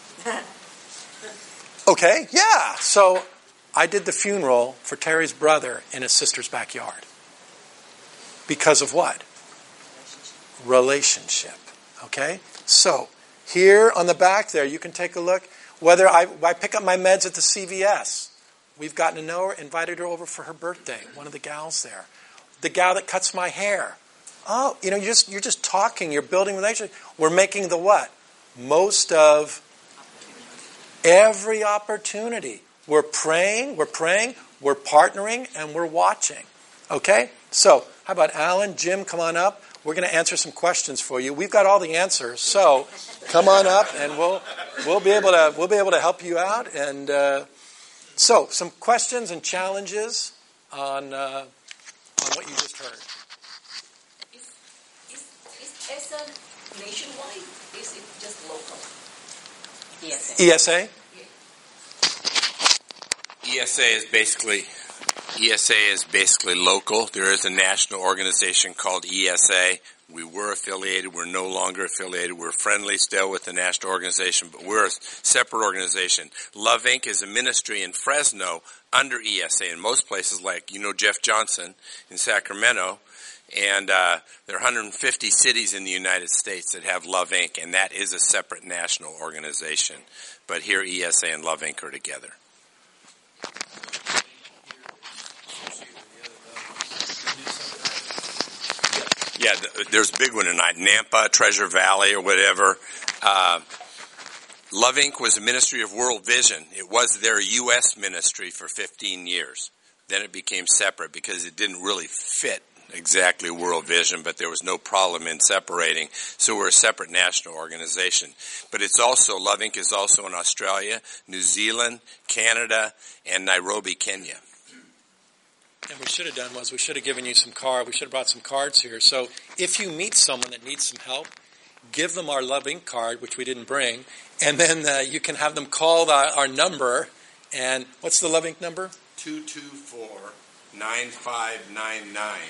Okay, yeah. So I did the funeral for Terry's brother in his sister's backyard. Because of what? Relationship. Okay? So, here on the back there, you can take a look. Whether I, I pick up my meds at the C V S. We've gotten to know her, invited her over for her birthday, one of the gals there. The gal that cuts my hair. Oh, you know, you're just, you're just talking. You're building relationships. We're making the what? Most of every opportunity. We're praying, we're praying, we're partnering, and we're watching. Okay? So, how about Alan, Jim, come on up. We're going to answer some questions for you. We've got all the answers, so come on up, and we'll we'll be able to we'll be able to help you out. And uh, so, some questions and challenges on uh, on what you just heard. Is, is, is E S A nationwide? Is it just local? E S A. E S A? E S A is basically E S A is basically local. There is a national organization called E S A. We were affiliated. We're no longer affiliated. We're friendly still with the national organization, but we're a separate organization. Love Incorporated is a ministry in Fresno under E S A. In most places, like, you know, Jeff Johnson in Sacramento, and uh, there are one hundred fifty cities in the United States that have Love Incorporated, and that is a separate national organization. But here, E S A and Love Incorporated are together. Yeah, there's a big one tonight. Nampa, Treasure Valley, or whatever. Uh, Love Incorporated was a ministry of World Vision. It was their U S ministry for fifteen years. Then it became separate because it didn't really fit exactly World Vision, but there was no problem in separating. So we're a separate national organization. But it's also, Love Incorporated is also in Australia, New Zealand, Canada, and Nairobi, Kenya. And we should have done was we should have given you some card. We should have brought some cards here. So if you meet someone that needs some help, give them our Love Incorporated card, which we didn't bring, and then uh, you can have them call the, our number. And what's the Love Incorporated number? two two four, nine five nine nine.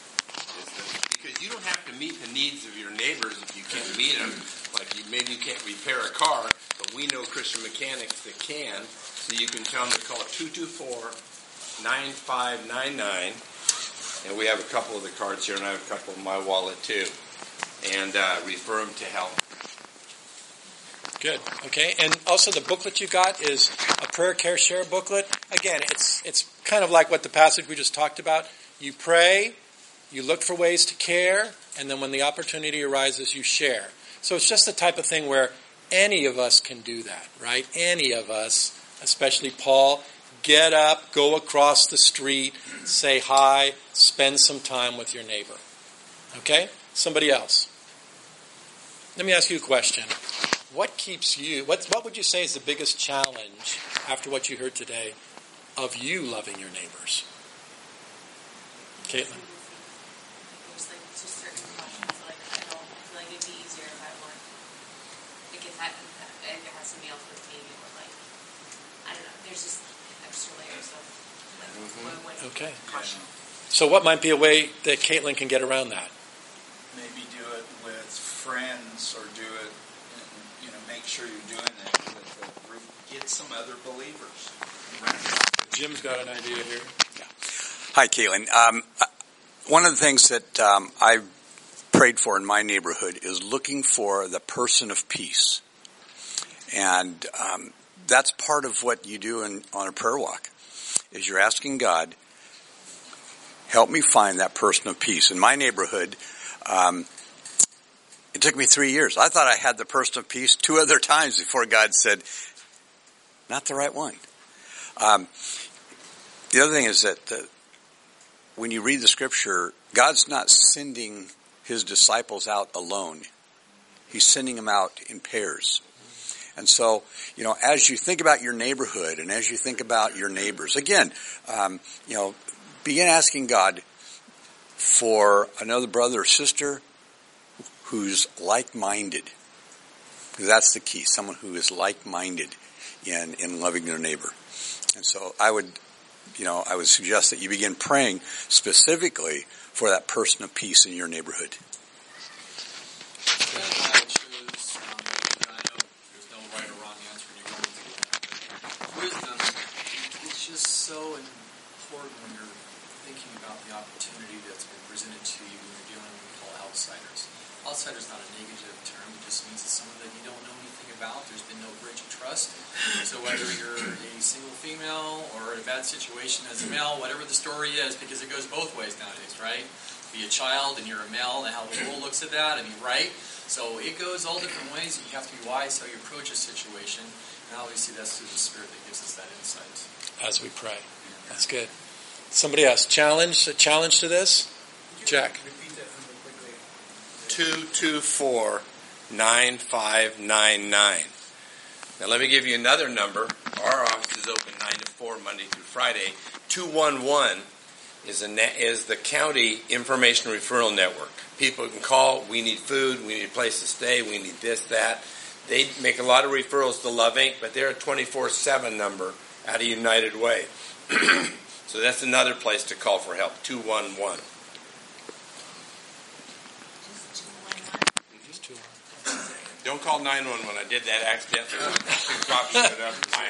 Because you don't have to meet the needs of your neighbors if you can't meet them. Like you, maybe you can't repair a car, but we know Christian mechanics that can. So you can tell them to call two two four, nine five nine nine. And we have a couple of the cards here, and I have a couple in my wallet too. And uh, refer them to help. Good. Okay. And also the booklet you got is a prayer care share booklet. Again, it's it's kind of like what the passage we just talked about. You pray, you look for ways to care, and then when the opportunity arises, you share. So it's just the type of thing where any of us can do that, right? Any of us, especially Paul, get up, go across the street, say hi, spend some time with your neighbor. Okay? Somebody else. Let me ask you a question. What keeps you, what, what would you say is the biggest challenge after what you heard today of you loving your neighbors? Caitlin? There's like just certain questions like I don't I feel like it'd be easier if I weren't like if I if I had somebody else with me or like I don't know, there's just extra layers of like Mm-hmm. what, what Okay. question. So what might be a way that Caitlin can get around that? Maybe do it with friends or do it, and, you know, make sure you're doing that with the group. Get some other believers. Jim's got an idea here. Hi, Caitlin. Um, one of the things that um, I've prayed for in my neighborhood is looking for the person of peace. And um, that's part of what you do in, on a prayer walk, is you're asking God, help me find that person of peace. In my neighborhood, um, it took me three years. I thought I had the person of peace two other times before God said, not the right one. Um, the other thing is that the, when you read the scripture, God's not sending his disciples out alone. He's sending them out in pairs. And so, you know, as you think about your neighborhood and as you think about your neighbors, again, um, you know, begin asking God for another brother or sister who's like-minded. Because that's the key, someone who is like-minded in, in loving their neighbor. And so I would, you know, I would suggest that you begin praying specifically for that person of peace in your neighborhood. Kind of how it shows, um, and I know there's no right or wrong answer when you're going through that, but wisdom, it's just so important when you're thinking about the opportunity that's been presented to you when you're dealing with what we call outsiders. Outsider is not a negative term, it just means it's someone that you don't know anything about, there's been no bridge of trust. So whether you're a single female or in a bad situation as a male, whatever the story is, because it goes both ways nowadays, right? Be a child and you're a male and how the world looks at that, I mean, right? So it goes all different ways, and you have to be wise how you approach a situation, and obviously that's through the Spirit that gives us that insight. As we pray. That's good. Somebody else. Challenge, a challenge to this? Jack. Repeat that number quickly. two two four, nine five nine nine. Now let me give you another number. Our office is open nine to four Monday through Friday. two one one is, a ne- is the county information referral network. People can call, we need food, we need a place to stay, we need this, that. They make a lot of referrals to Love Incorporated, but they're a twenty-four seven number out of United Way. So that's another place to call for help, two one one. Don't call nine one one. I did that accidentally. Two cops showed up at my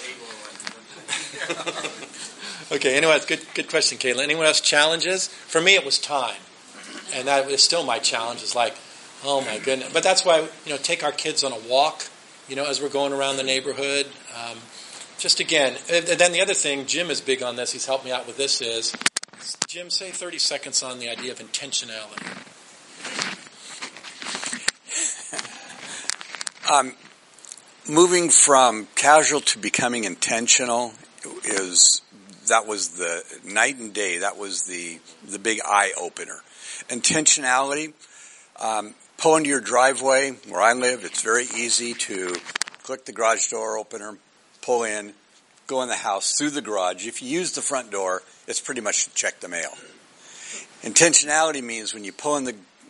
house. Okay, anyway, good good question, Caitlin. Anyone else challenges? For me, it was time. And that is still my challenge. It's like, oh my goodness. But that's why, you know, take our kids on a walk, you know, as we're going around the neighborhood. Um, just again, and then the other thing, Jim is big on this, he's helped me out with this, is, Jim, say thirty seconds on the idea of intentionality. Um, moving from casual to becoming intentional is, that was the night and day. That was the, the big eye opener. Intentionality, um, pull into your driveway. Where I live, it's very easy to click the garage door opener, pull in, go in the house through the garage. If you use the front door, it's pretty much to check the mail. Intentionality means when you pull in the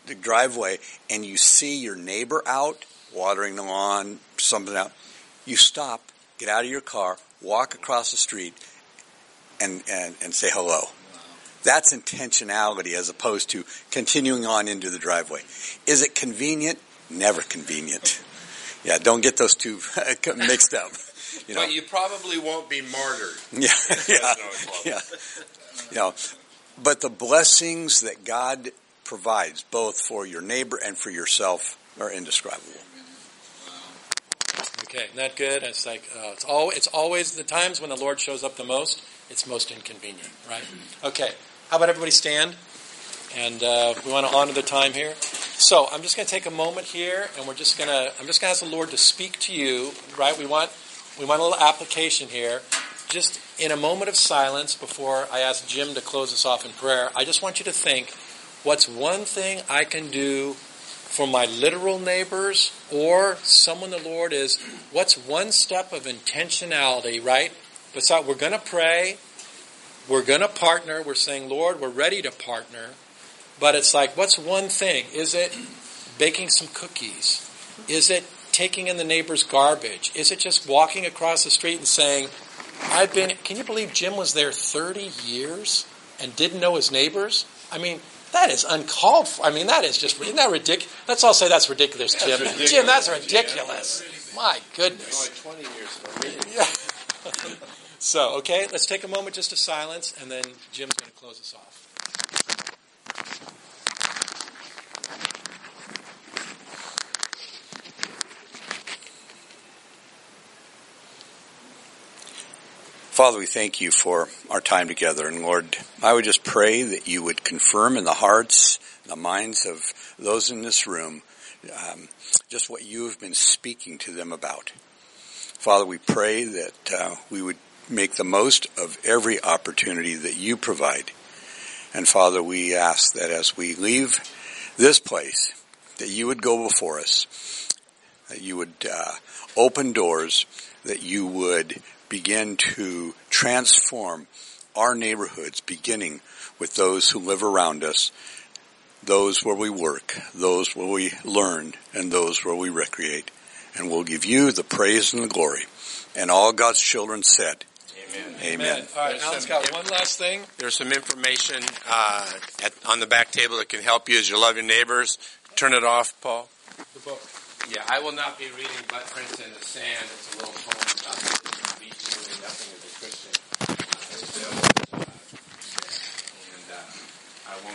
the driveway and you see your neighbor out watering the lawn, something out, you stop, get out of your car, walk across the street, and, and, and say hello. That's intentionality as opposed to continuing on into the driveway. Is it convenient? Never convenient. Yeah, don't get those two mixed up. You know? But you probably won't be martyred. Yeah, yeah, yeah. You know, but the blessings that God provides, both for your neighbor and for yourself, are indescribable. Okay, isn't that good? It's like uh, it's all. It's always the times when the Lord shows up the most. It's most inconvenient, right? Okay. How about everybody stand? And uh, we want to honor the time here. So I'm just going to take a moment here, and we're just going to. I'm just going to ask the Lord to speak to you, right? We want. We want a little application here. Just in a moment of silence before I ask Jim to close us off in prayer, I just want you to think, what's one thing I can do for my literal neighbors or someone the Lord is, what's one step of intentionality, right? Besides, we're going to pray, we're going to partner, we're saying, Lord, we're ready to partner, but it's like, what's one thing? Is it baking some cookies? Is it taking in the neighbor's garbage? Is it just walking across the street and saying, I've been, can you believe Jim was there thirty years and didn't know his neighbors? I mean, that is uncalled for. I mean, that is just, isn't that ridiculous? Let's all say that's ridiculous, Jim. That's ridiculous. Jim, that's ridiculous. My goodness. Only twenty years for me. Yeah. So, okay, let's take a moment just to silence, and then Jim's going to close us off. Father, we thank you for our time together. And Lord, I would just pray that you would confirm in the hearts, the minds of those in this room, um, just what you have been speaking to them about. Father, we pray that uh, we would make the most of every opportunity that you provide. And Father, we ask that as we leave this place, that you would go before us, that you would uh, open doors, that you would begin to transform our neighborhoods, beginning with those who live around us, those where we work, those where we learn, and those where we recreate. And we'll give you the praise and the glory. And all God's children said, Amen. Amen. Amen. All right, Alan's got one last thing. There's some information uh, at, on the back table that can help you as you love your neighbors. Turn it off, Paul. The book. Yeah, I will not be reading Butt Prints in the Sand. It's a little poem about the beach doing nothing as a Christian. Uh, and uh, I won't